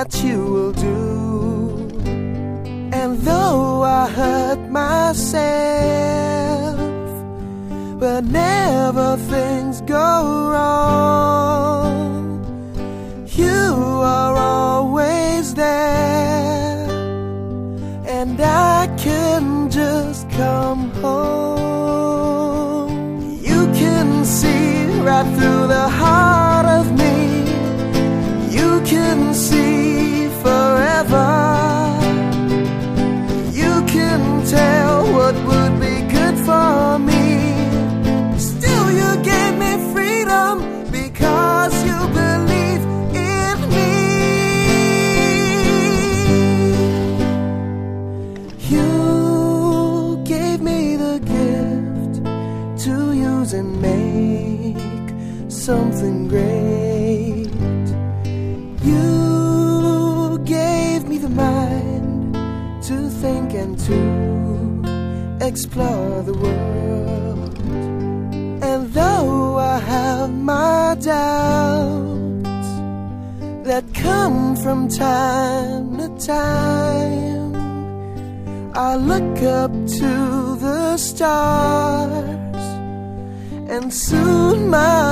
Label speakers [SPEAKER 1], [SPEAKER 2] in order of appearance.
[SPEAKER 1] what you will do. And though I hurt myself, whenever things go wrong, you are always there, and I can just come home. You can see right through the heart of me. You can see forever. You can tell what would be good for me. Still you gave me freedom because you believe in me. You gave me the gift to use and make something great. You gave me the mind to think and to explore the world. And though I have my doubts that come from time to time, I look up to the stars, and soon my